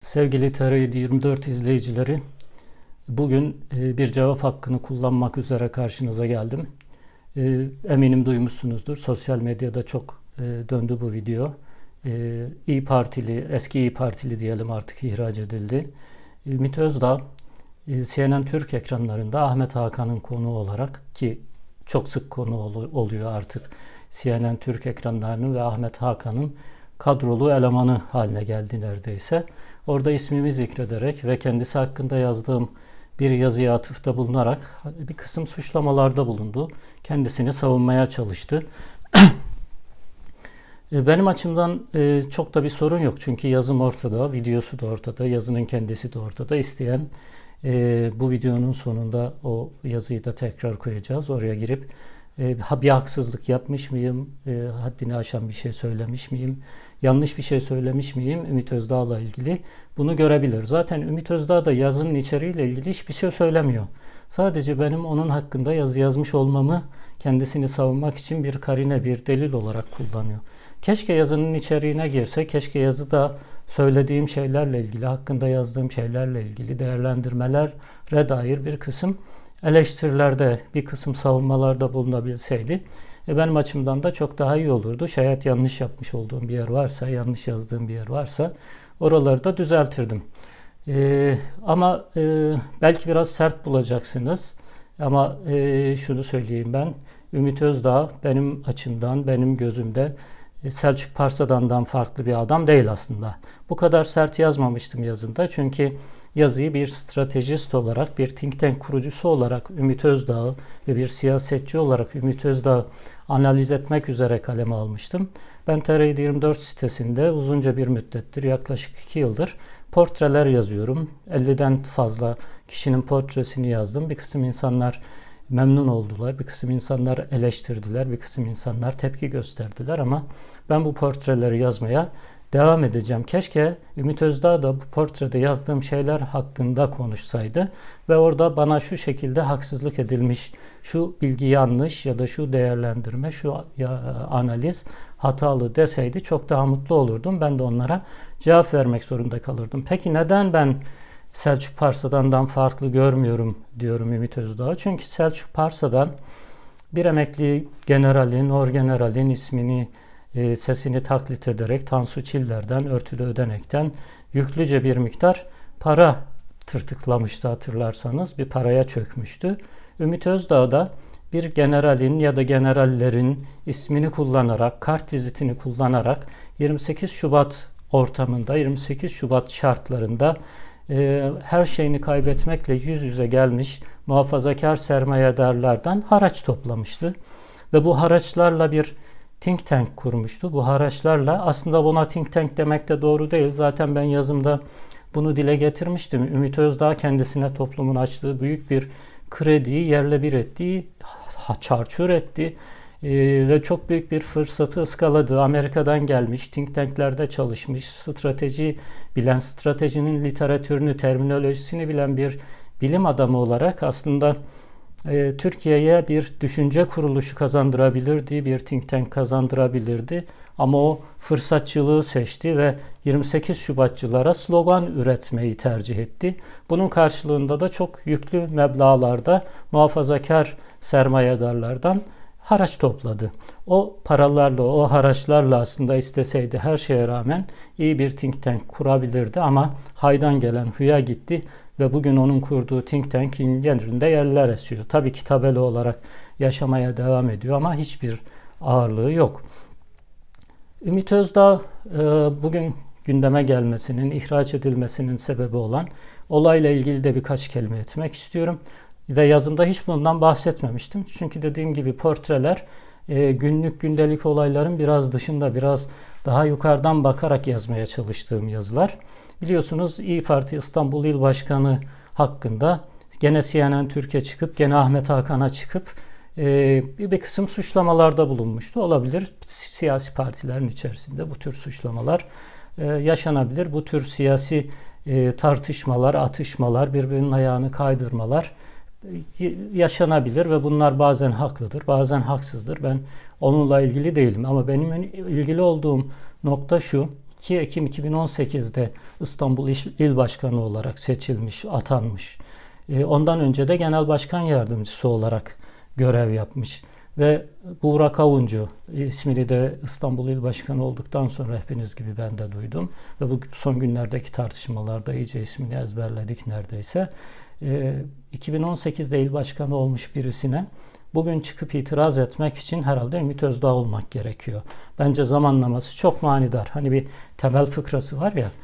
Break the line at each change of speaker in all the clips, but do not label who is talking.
Sevgili TR24 izleyicileri, bugün bir cevap hakkını kullanmak üzere karşınıza geldim. Eminim duymuşsunuzdur. Sosyal medyada çok döndü bu video. İYİ Partili, eski İYİ Partili diyelim artık ihraç edildi. Ümit Özdağ, CNN Türk ekranlarında Ahmet Hakan'ın konuğu olarak, ki çok sık konu oluyor artık, CNN Türk ekranlarının ve Ahmet Hakan'ın kadrolu elemanı haline geldi neredeyse. Orada ismimi zikrederek ve kendisi hakkında yazdığım bir yazıya atıfta bulunarak bir kısım suçlamalarda bulundu. Kendisini savunmaya çalıştı. Benim açımdan çok da bir sorun yok. Çünkü yazım ortada, videosu da ortada, yazının kendisi de ortada. İsteyen bu videonun sonunda o yazıyı da tekrar koyacağız. Oraya girip bir haksızlık yapmış mıyım, haddini aşan bir şey söylemiş miyim, yanlış bir şey söylemiş miyim Ümit Özdağ'la ilgili bunu görebilir. Zaten Ümit Özdağ da yazının içeriğiyle ilgili hiçbir şey söylemiyor. Sadece benim onun hakkında yazı yazmış olmamı kendisini savunmak için bir karine, bir delil olarak kullanıyor. Keşke yazının içeriğine girse, keşke yazıda söylediğim şeylerle ilgili, hakkında yazdığım şeylerle ilgili değerlendirmelere dair bir kısım eleştirilerde, bir kısım savunmalarda bulunabilseydi benim açımdan da çok daha iyi olurdu. Şayet yanlış yapmış olduğum bir yer varsa, yanlış yazdığım bir yer varsa oraları da düzeltirdim. Ama belki biraz sert bulacaksınız. Ama şunu söyleyeyim ben, Ümit Özdağ benim açımdan, benim gözümde Selçuk Parsadan'dan farklı bir adam değil aslında. Bu kadar sert yazmamıştım yazımda. Çünkü yazıyı bir stratejist olarak, bir think tank kurucusu olarak Ümit Özdağ'ı ve bir siyasetçi olarak Ümit Özdağ'ı analiz etmek üzere kaleme almıştım. Ben TR24 sitesinde uzunca bir müddettir, yaklaşık 2 yıldır portreler yazıyorum. 50'den fazla kişinin portresini yazdım. Bir kısım insanlar memnun oldular, bir kısım insanlar eleştirdiler, bir kısım insanlar tepki gösterdiler ama ben bu portreleri yazmaya devam edeceğim. Keşke Ümit Özdağ da bu portrede yazdığım şeyler hakkında konuşsaydı ve orada bana şu şekilde haksızlık edilmiş, şu bilgi yanlış ya da şu değerlendirme, şu analiz hatalı deseydi çok daha mutlu olurdum. Ben de onlara cevap vermek zorunda kalırdım. Peki neden ben Selçuk Parsadan'dan farklı görmüyorum diyorum Ümit Özdağ? Çünkü Selçuk Parsadan bir emekli generalin, orgeneralin ismini, sesini taklit ederek Tansu Çiller'den, Örtülü Ödenek'ten yüklüce bir miktar para tırtıklamıştı, hatırlarsanız. Bir paraya çökmüştü. Ümit Özdağ da bir generalin ya da generallerin ismini kullanarak, kart vizitini kullanarak 28 Şubat ortamında, 28 Şubat şartlarında her şeyini kaybetmekle yüz yüze gelmiş muhafazakar sermayedarlardan haraç toplamıştı. Ve bu haraçlarla bir think tank kurmuştu. Bu haraçlarla, aslında buna think tank demek de doğru değil. Zaten ben yazımda bunu dile getirmiştim. Ümit Özdağ kendisine toplumun açtığı büyük bir krediyi yerle bir etti, çarçur etti ve çok büyük bir fırsatı ıskaladı. Amerika'dan gelmiş, think tanklerde çalışmış, strateji bilen, stratejinin literatürünü, terminolojisini bilen bir bilim adamı olarak aslında Türkiye'ye bir düşünce kuruluşu kazandırabilirdi, bir think tank kazandırabilirdi. Ama o fırsatçılığı seçti ve 28 Şubatçılara slogan üretmeyi tercih etti. Bunun karşılığında da çok yüklü meblağlarda muhafazakar sermayedarlardan haraç topladı. O paralarla, o haraçlarla aslında isteseydi her şeye rağmen iyi bir think tank kurabilirdi ama haydan gelen huya gitti ve bugün onun kurduğu think tank'in yerinde yerler esiyor. Tabii ki tabela olarak yaşamaya devam ediyor ama hiçbir ağırlığı yok. Ümit Özdağ bugün gündeme gelmesinin, ihraç edilmesinin sebebi olan olayla ilgili de birkaç kelime etmek istiyorum. Ve yazımda hiç bundan bahsetmemiştim. Çünkü dediğim gibi portreler günlük gündelik olayların biraz dışında, biraz daha yukarıdan bakarak yazmaya çalıştığım yazılar. Biliyorsunuz İYİ Parti İstanbul İl Başkanı hakkında gene CNN Türkiye çıkıp, gene Ahmet Hakan'a çıkıp bir kısım suçlamalarda bulunmuştu. Olabilir, siyasi partilerin içerisinde bu tür suçlamalar yaşanabilir. Bu tür siyasi tartışmalar, atışmalar, birbirinin ayağını kaydırmalar yaşanabilir ve bunlar bazen haklıdır, bazen haksızdır. Ben onunla ilgili değilim ama benim ilgili olduğum nokta şu: 2 Ekim 2018'de İstanbul İl Başkanı olarak seçilmiş, atanmış. Ondan önce de Genel Başkan Yardımcısı olarak görev yapmış. Ve Buğra Kavuncu ismini de İstanbul İl Başkanı olduktan sonra hepiniz gibi ben de duydum. Ve bu son günlerdeki tartışmalarda iyice ismini ezberledik neredeyse. 2018'de il başkanı olmuş birisine bugün çıkıp itiraz etmek için herhalde Ümit Özdağ olmak gerekiyor. Bence zamanlaması çok manidar. Hani bir temel fıkrası var ya,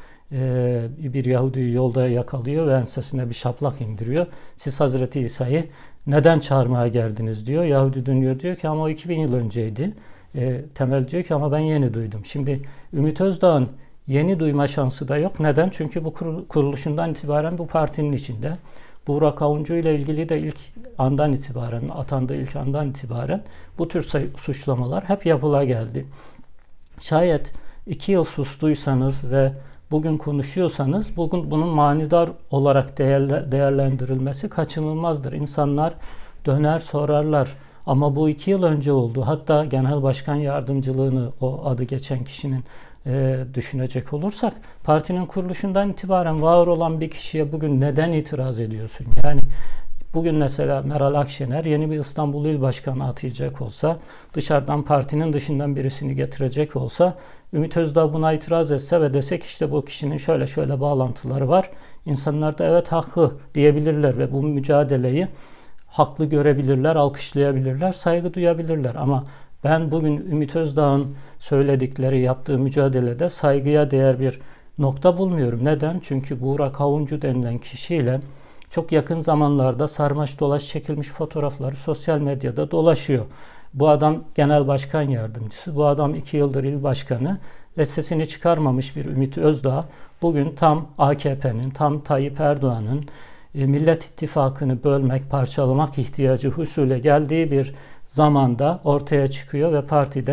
bir Yahudi'yi yolda yakalıyor ve ensesine bir şaplak indiriyor. Siz Hazreti İsa'yı neden çağırmaya geldiniz diyor. Yahudi dönüyor diyor ki ama o 2000 yıl önceydi. Temel diyor ki ama ben yeni duydum. Şimdi Ümit Özdağ'ın yeni duyma şansı da yok. Neden? Çünkü bu kuruluşundan itibaren bu partinin içinde. Buğra Kavuncu ile ilgili de ilk andan itibaren, atandığı ilk andan itibaren bu tür suçlamalar hep yapıla geldi. Şayet 2 yıl sustuysanız ve bugün konuşuyorsanız bugün bunun manidar olarak değerlendirilmesi kaçınılmazdır. İnsanlar döner sorarlar. Ama bu 2 yıl önce oldu. Hatta Genel Başkan Yardımcılığını o adı geçen kişinin düşünecek olursak partinin kuruluşundan itibaren var olan bir kişiye bugün neden itiraz ediyorsun? Yani bugün mesela Meral Akşener yeni bir İstanbul İl Başkanı atayacak olsa, dışarıdan partinin dışından birisini getirecek olsa, Ümit Özdağ buna itiraz etse ve desek işte bu kişinin şöyle şöyle bağlantıları var, insanlar da evet haklı diyebilirler ve bu mücadeleyi haklı görebilirler, alkışlayabilirler, saygı duyabilirler. Ama ben bugün Ümit Özdağ'ın söyledikleri, yaptığı mücadelede saygıya değer bir nokta bulmuyorum. Neden? Çünkü Buğra Kavuncu denilen kişiyle çok yakın zamanlarda sarmaş dolaş çekilmiş fotoğrafları sosyal medyada dolaşıyor. Bu adam Genel Başkan Yardımcısı, bu adam 2 yıldır il başkanı ve sesini çıkarmamış bir Ümit Özdağ bugün tam AKP'nin, tam Tayyip Erdoğan'ın Millet İttifakı'nı bölmek, parçalamak ihtiyacı husule geldiği bir zamanda ortaya çıkıyor ve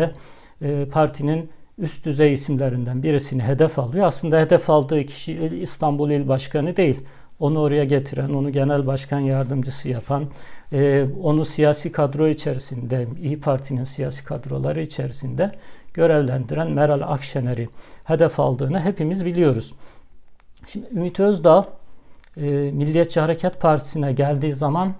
partinin üst düzey isimlerinden birisini hedef alıyor. Aslında hedef aldığı kişi İstanbul İl Başkanı değil. Onu oraya getiren, onu Genel Başkan Yardımcısı yapan, onu siyasi kadro içerisinde, İYİ Parti'nin siyasi kadroları içerisinde görevlendiren Meral Akşener'i hedef aldığını hepimiz biliyoruz. Şimdi Ümit Özdağ Milliyetçi Hareket Partisi'ne geldiği zaman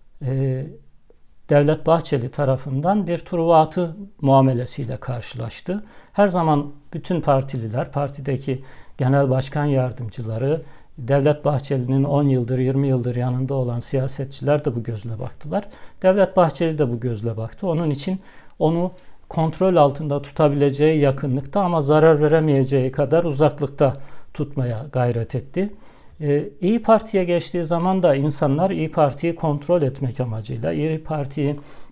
Devlet Bahçeli tarafından bir Truva muamelesiyle karşılaştı. Her zaman bütün partililer, partideki genel başkan yardımcıları, Devlet Bahçeli'nin 10 yıldır, 20 yıldır yanında olan siyasetçiler de bu gözle baktılar. Devlet Bahçeli de bu gözle baktı. Onun için onu kontrol altında tutabileceği yakınlıkta ama zarar veremeyeceği kadar uzaklıkta tutmaya gayret etti. İYİ Parti'ye geçtiği zaman da insanlar İYİ Parti'yi kontrol etmek amacıyla İYİ Parti'yi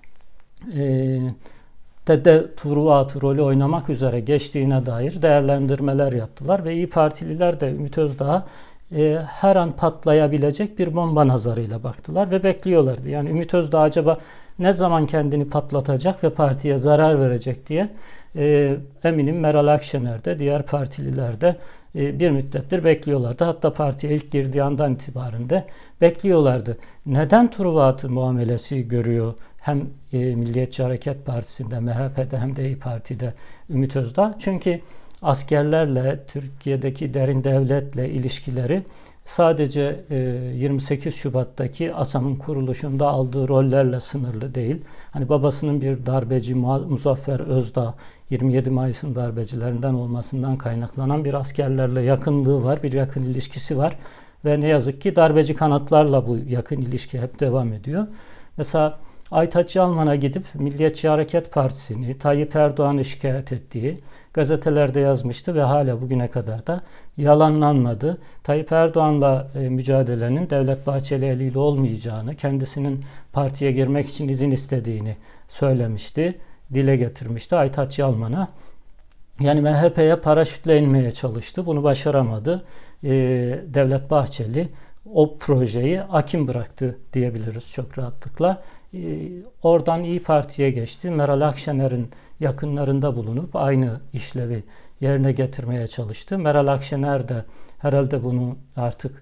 Truva rolü oynamak üzere geçtiğine dair değerlendirmeler yaptılar ve İYİ Partililer de Ümit Özdağ'a her an patlayabilecek bir bomba nazarıyla baktılar ve bekliyorlardı. Yani Ümit Özdağ acaba ne zaman kendini patlatacak ve partiye zarar verecek diye eminim Meral Akşener de diğer partililer de bir müddettir bekliyorlardı. Hatta partiye ilk girdiği andan itibaren de bekliyorlardı. Neden Truva muamelesi görüyor hem Milliyetçi Hareket Partisi'nde, MHP'de hem de İYİ Parti'de Ümit Özdağ? Çünkü askerlerle, Türkiye'deki derin devletle ilişkileri sadece 28 Şubat'taki ASAM'ın kuruluşunda aldığı rollerle sınırlı değil. Hani babasının bir darbeci Muzaffer Özdağ 27 Mayıs'ın darbecilerinden olmasından kaynaklanan bir askerlerle yakınlığı var, bir yakın ilişkisi var. Ve ne yazık ki darbeci kanatlarla bu yakın ilişki hep devam ediyor. Mesela Aytaç Yalman'a gidip Milliyetçi Hareket Partisi'ni, Tayyip Erdoğan'ı şikayet ettiği gazetelerde yazmıştı ve hala bugüne kadar da yalanlanmadı. Tayyip Erdoğan'la mücadelenin Devlet Bahçeli eliyle olmayacağını, kendisinin partiye girmek için izin istediğini söylemişti, dile getirmişti Aytaç Yalman'a. Yani MHP'ye paraşütle inmeye çalıştı. Bunu başaramadı. Devlet Bahçeli o projeyi akim bıraktı diyebiliriz çok rahatlıkla. Oradan İYİ Parti'ye geçti. Meral Akşener'in yakınlarında bulunup aynı işlevi yerine getirmeye çalıştı. Meral Akşener de herhalde bunu artık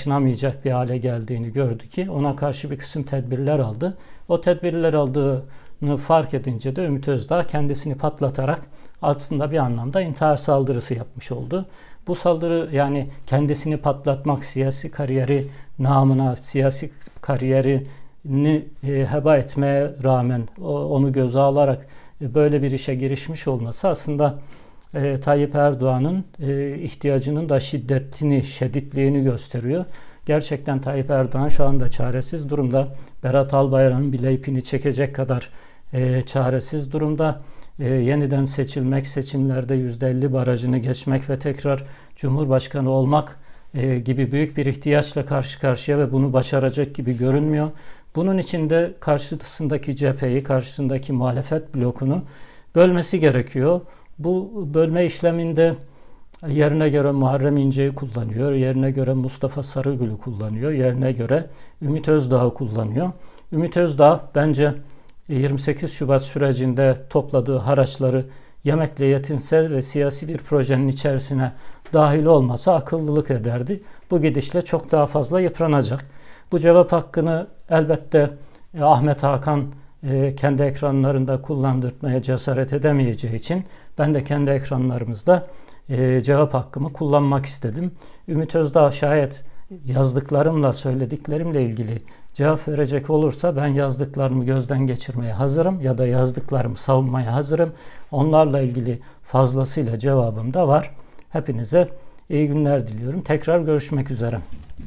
taşınamayacak bir hale geldiğini gördü ki ona karşı bir kısım tedbirler aldı. O tedbirler aldığı fark edince de Ümit Özdağ kendisini patlatarak aslında bir anlamda intihar saldırısı yapmış oldu. Bu saldırı, yani kendisini patlatmak, siyasi kariyeri namına, siyasi kariyerini heba etmeye rağmen onu göze alarak böyle bir işe girişmiş olması aslında Tayyip Erdoğan'ın ihtiyacının da şiddetliğini gösteriyor. Gerçekten Tayyip Erdoğan şu anda çaresiz durumda. Berat Albayrak'ın bile ipini çekecek kadar çaresiz durumda. Yeniden seçilmek, seçimlerde %50 barajını geçmek ve tekrar Cumhurbaşkanı olmak gibi büyük bir ihtiyaçla karşı karşıya ve bunu başaracak gibi görünmüyor. Bunun için de karşısındaki cepheyi, karşısındaki muhalefet blokunu bölmesi gerekiyor. Bu bölme işleminde yerine göre Muharrem İnce'yi kullanıyor, yerine göre Mustafa Sarıgül'ü kullanıyor, yerine göre Ümit Özdağ'ı kullanıyor. Ümit Özdağ bence 28 Şubat sürecinde topladığı haraçları yemekle yetinse ve siyasi bir projenin içerisine dahil olmasa akıllılık ederdi. Bu gidişle çok daha fazla yıpranacak. Bu cevap hakkını elbette Ahmet Hakan kendi ekranlarında kullandırmaya cesaret edemeyeceği için ben de kendi ekranlarımızda cevap hakkımı kullanmak istedim. Ümit Özdağ şayet yazdıklarımla, söylediklerimle ilgili cevap verecek olursa ben yazdıklarımı gözden geçirmeye hazırım ya da yazdıklarımı savunmaya hazırım. Onlarla ilgili fazlasıyla cevabım da var. Hepinize iyi günler diliyorum. Tekrar görüşmek üzere.